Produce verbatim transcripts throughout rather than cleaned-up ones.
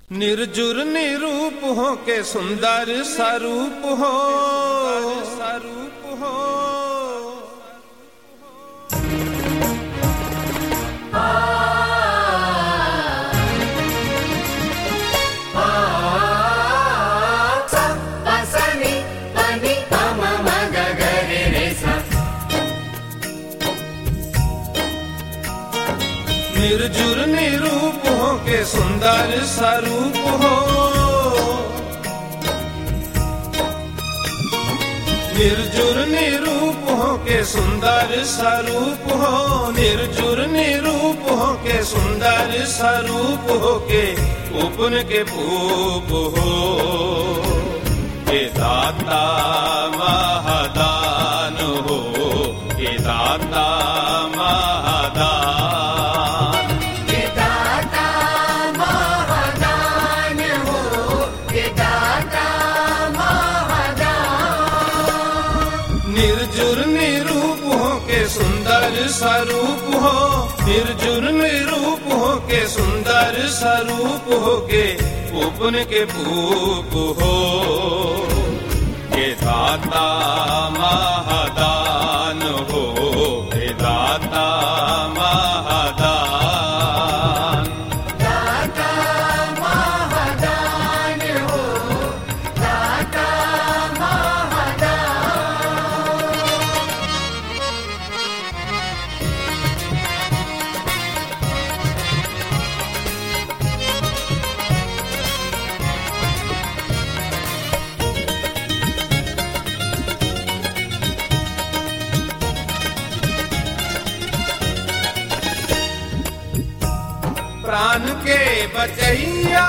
निर्जुर निरूप हो के सुंदर स्वरूप हो, स्वरूप हो। निर्जुर निरूप हो के सुंदर स्वरूप हो, निर्जुर निरूप हो के सुंदर स्वरूप हो, निर्जुर निरूप हो के सुंदर स्वरूप हो के उपन के पूप हो, के दाता महादान हो, के दाता महादान। निर्जुर निरूप हो के सुंदर स्वरूप हो, निर्जुर निरूप हो के सुंदर स्वरूप हो के उपन के पूप हो, के दाता महादान हो, के दाता महादान। प्राण के बचैया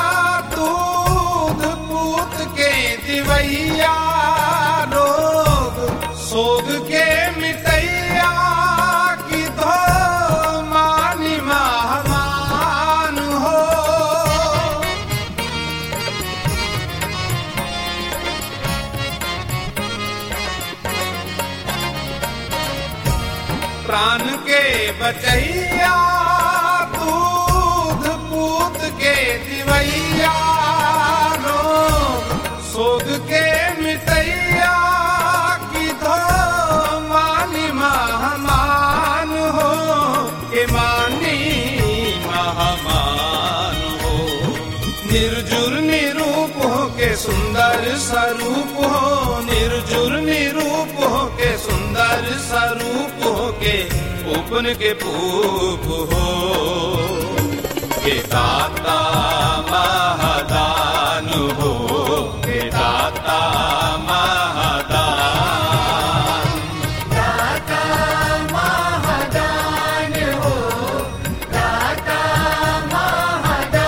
दूध पूत के दिवैया, रोग सोग के मिटैया की धो मानी महमान हो। प्राण के बचैया दूध पूत के दिवैया, रोग सोग के मिटैया की धो मानी महमान हो, के मानी महमान हो। निर्जुर निरूप हो के सुंदर स्वरूप हो, निर्जुर निरूप हो के सुंदर स्वरूप हो के उपन के पूप हो, के दाता महादान हो, के दाता महादान। दाता महादान हो, दाता महादान।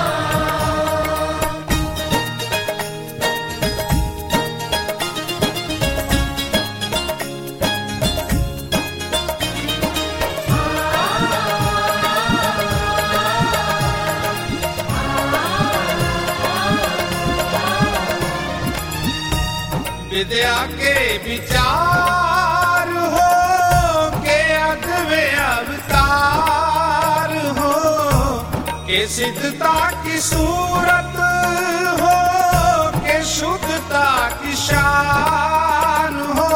विद्या के विचार हो के अद्वै अवतार हो, के सिद्धता की सूरत हो, के शुद्धता की शान हो।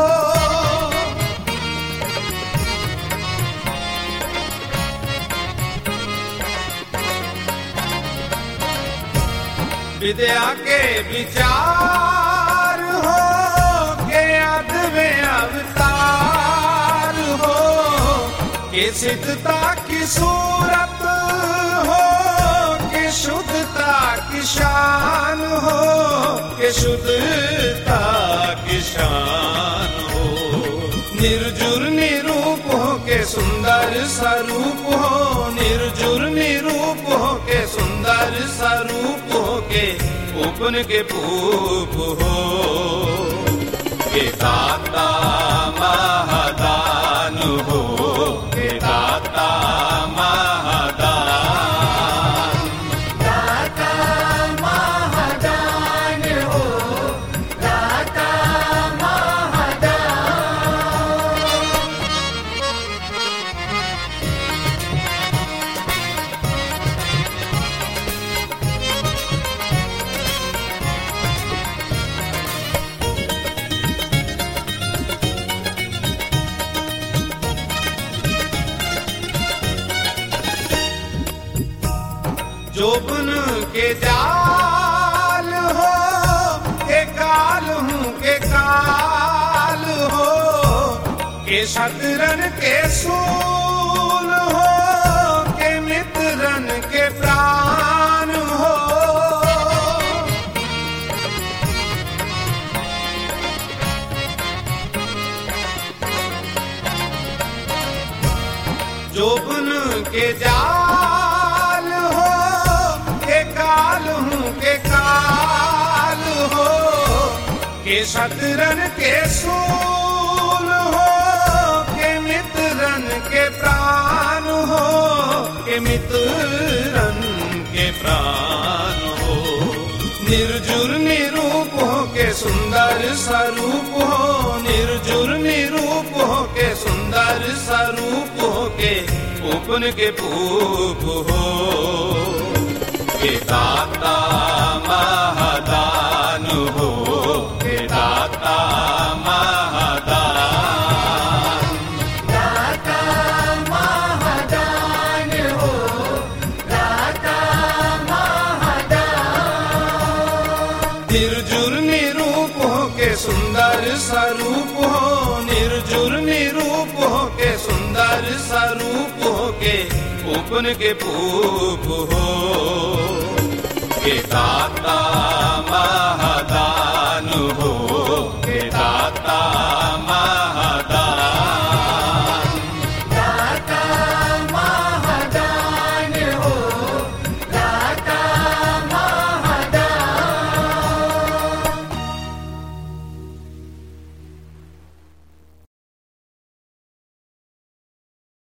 विद्या के विचार हो के अद्वै अवतार हो, के सिद्धता की सूरत हो, के शुद्धता की शान हो, के शुद्धता की शान हो। निर्जुर निरूप हो के सुंदर स्वरूप हो, निर्जुर निरूप हो के सुंदर स्वरूप हो के उपन के पूप हो, के दाता महादान हो, के दाता महादान। दाता महादान हो, दाता महादान। जोबन के जाल हो के काल हूँ के काल हो के शतरन के सूल हो के मित्रन के प्राण हो। जोबन के जाल हो के काल हूँ के काल हो के शतरन के सूल हो के मित्रन के प्राण हो के मित्रन के प्राण हो। निर्जुर निरूप हो के सुंदर स्वरूप हो निर्जुर निरूप हो के सुंदर स्वरूप हो के उपन के पूप हो के दाता महादान हो के दाता महादान। दाता महादान हो दाता महादान। निर्जुर निरूप हो के सुंदर स्वरूप हो निर्जुर निरूप हो के सुंदर स्वरूप हो के उपन के पूप हो के दाता